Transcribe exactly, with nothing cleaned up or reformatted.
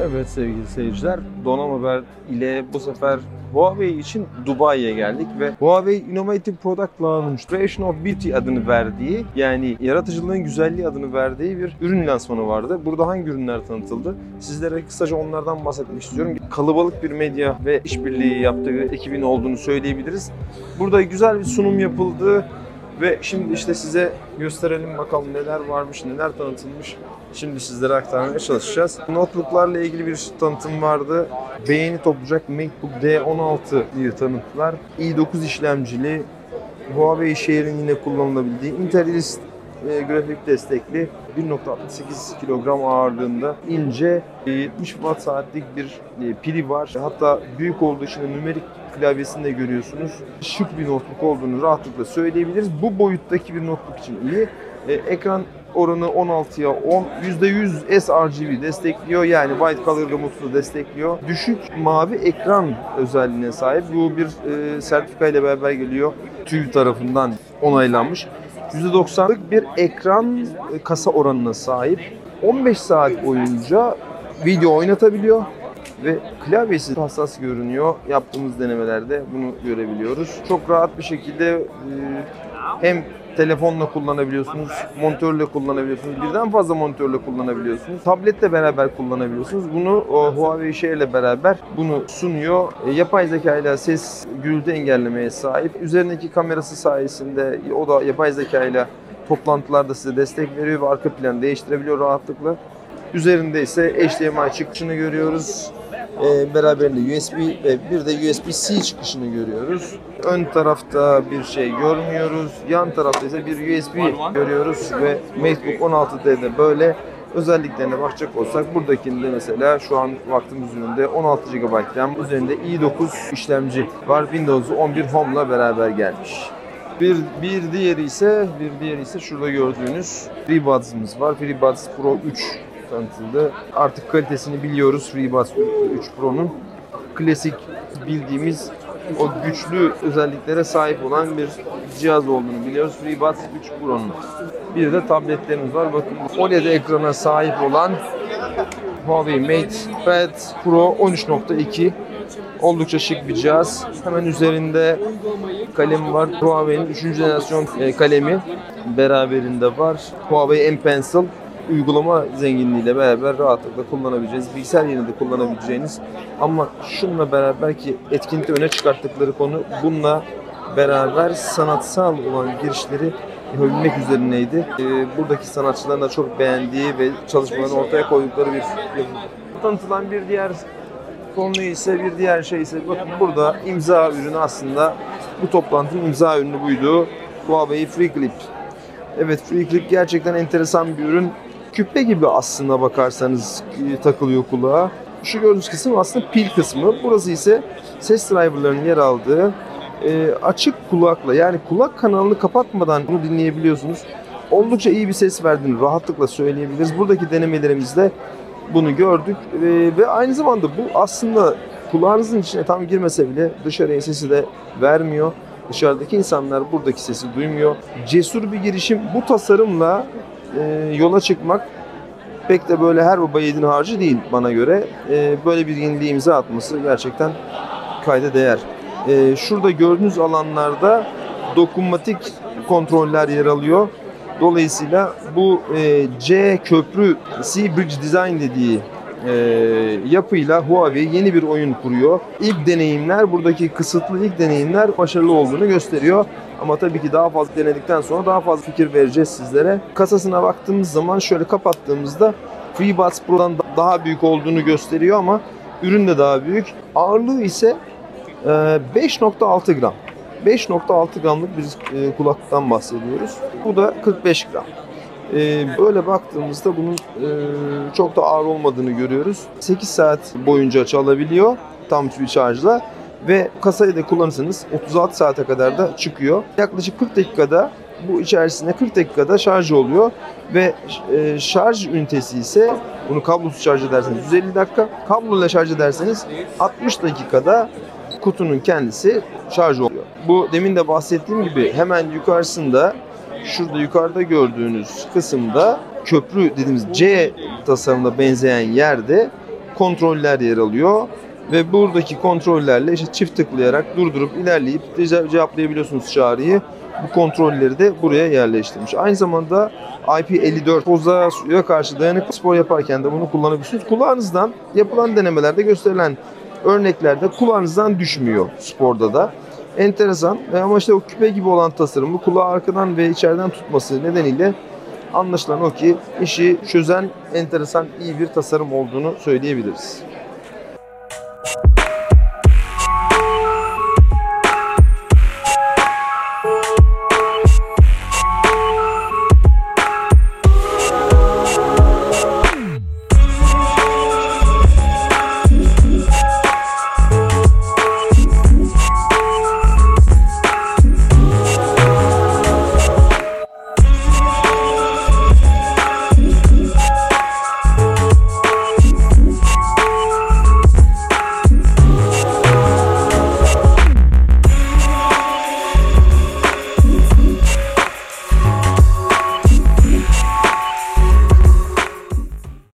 Evet sevgili seyirciler, Donanım Haber ile bu sefer Huawei için Dubai'ye geldik ve Huawei Innovative Product Launch Creation of Beauty adını verdiği, yani yaratıcılığın güzelliği adını verdiği bir ürün lansmanı vardı. Burada hangi ürünler tanıtıldı? Sizlere kısaca onlardan bahsetmek istiyorum. Kalabalık bir medya ve işbirliği yaptığı ekibin olduğunu söyleyebiliriz. Burada güzel bir sunum yapıldı ve şimdi işte size gösterelim bakalım neler varmış, neler tanıtılmış. Şimdi sizlere aktarmaya çalışacağız. Notebook'larla ilgili bir tanıtım vardı. Beğeni toplayacak MacBook D on altı diye tanıttılar. i dokuz işlemcili, Huawei Share'in yine kullanılabildiği, Intel Iris e, grafik destekli, bir nokta altmış sekiz kilogram ağırlığında ince yetmiş watt saatlik bir e, pili var. Hatta büyük olduğu için nümerik klavyesini de görüyorsunuz. Şık bir notebook olduğunu rahatlıkla söyleyebiliriz. Bu boyuttaki bir notebook için iyi. E, ekran oranı on altıya on, yüzde yüz S R G B destekliyor, yani White Color Remote'u destekliyor. Düşük mavi ekran özelliğine sahip. Bu bir e, sertifika ile beraber geliyor. TÜV tarafından onaylanmış. yüzde doksanlık bir ekran e, kasa oranına sahip. on beş saat boyunca video oynatabiliyor ve klavyesi hassas görünüyor. Yaptığımız denemelerde bunu görebiliyoruz. Çok rahat bir şekilde e, hem telefonla kullanabiliyorsunuz, monitörle kullanabiliyorsunuz, birden fazla monitörle kullanabiliyorsunuz, tabletle beraber kullanabiliyorsunuz. Bunu o, Huawei Share ile beraber bunu sunuyor. E, yapay zeka ile ses gürültü engellemeye sahip. Üzerindeki kamerası sayesinde o da yapay zeka ile toplantılarda size destek veriyor ve arka planı değiştirebiliyor rahatlıkla. Üzerinde ise H D M I çıkışını görüyoruz. E, beraberinde U S B ve bir de U S B C çıkışını görüyoruz. Ön tarafta bir şey görmüyoruz. Yan tarafta ise bir U S B görüyoruz ve MacBook on altı D'de böyle özelliklerine bakacak olsak buradakinde mesela şu an vaktimiz üründe on altı gigabayt RAM, üzerinde i dokuz işlemci var. Windows on bir Home'la beraber gelmiş. Bir, bir diğeri ise bir diğeri ise şurada gördüğünüz FreeBuds'ımız var. FreeBuds Pro üç tanıtıldı. Artık kalitesini biliyoruz. FreeBuds üç Pro'nun klasik bildiğimiz o güçlü özelliklere sahip olan bir cihaz olduğunu biliyoruz. FreeBuds üç Pro'nun. Bir de tabletlerimiz var. Bakın O L E D ekrana sahip olan Huawei MatePad Pro on üç nokta iki. Oldukça şık bir cihaz. Hemen üzerinde kalem var. Huawei'nin üçüncü jenerasyon kalemi beraberinde var. Huawei M Pencil uygulama zenginliğiyle beraber rahatlıkla kullanabileceğiniz, bilgisayar yerinde kullanabileceğiniz, ama şununla beraber ki etkinlikte öne çıkarttıkları konu, bununla beraber sanatsal olan girişleri yapabilmek üzerineydi. Buradaki sanatçıların da çok beğendiği ve çalışmalarını ortaya koydukları bir yapım. Tanıtılan bir diğer konu ise, bir diğer şey ise, bakın burada imza ürünü, aslında bu toplantının imza ürünü buydu. Huawei FreeClip. Evet, FreeClip gerçekten enteresan bir ürün. Küpe gibi aslında bakarsanız takılıyor kulağa. Şu gördüğünüz kısım aslında pil kısmı. Burası ise ses driverlarının yer aldığı e, açık kulakla, yani kulak kanalını kapatmadan bunu dinleyebiliyorsunuz. Oldukça iyi bir ses verdiğini rahatlıkla söyleyebiliriz. Buradaki denemelerimizde bunu gördük e, ve aynı zamanda bu aslında kulağınızın içine tam girmese bile dışarıya sesi de vermiyor. Dışarıdaki insanlar buradaki sesi duymuyor. Cesur bir girişim. Bu tasarımla e, yola çıkmak pek de böyle her baba yiğidin harcı değil bana göre. E, böyle bir yeniliğe imza atması gerçekten kayda değer. E, şurada gördüğünüz alanlarda dokunmatik kontroller yer alıyor. Dolayısıyla bu e, C köprü, C Bridge Design dediği e, yapıyla Huawei yeni bir oyun kuruyor. İlk deneyimler, buradaki kısıtlı ilk deneyimler başarılı olduğunu gösteriyor. Ama tabii ki daha fazla denedikten sonra daha fazla fikir vereceğiz sizlere. Kasasına baktığımız zaman şöyle kapattığımızda FreeBuds Pro'dan daha büyük olduğunu gösteriyor ama ürün de daha büyük. Ağırlığı ise e, beş nokta altı gram. beş nokta altı gramlık bir e, kulaklıktan bahsediyoruz. Bu da kırk beş gram. E, böyle baktığımızda bunun e, çok da ağır olmadığını görüyoruz. sekiz saat boyunca çalabiliyor tam bir şarjla ve kasayı da kullanırsanız otuz altı saate kadar da çıkıyor. Yaklaşık kırk dakikada, bu içerisinde kırk dakikada şarj oluyor ve e, şarj ünitesi ise, bunu kablosuz şarj ederseniz yüz elli dakika, kabloyla şarj ederseniz altmış dakikada kutunun kendisi şarj oluyor. Bu demin de bahsettiğim gibi hemen yukarısında, şurada yukarıda gördüğünüz kısımda köprü dediğimiz C tasarımına benzeyen yerde kontroller yer alıyor. Ve buradaki kontrollerle işte çift tıklayarak durdurup ilerleyip cevaplayabiliyorsunuz çağrıyı. Bu kontrolleri de buraya yerleştirmiş. Aynı zamanda I P elli dört toza, suya karşı dayanıklı spor yaparken de bunu kullanabilirsiniz. Kulağınızdan yapılan denemelerde gösterilen örneklerde kulağınızdan düşmüyor sporda da. Enteresan ama işte o küpe gibi olan tasarımı kulağı arkadan ve içeriden tutması nedeniyle anlaşılan o ki işi çözen enteresan iyi bir tasarım olduğunu söyleyebiliriz.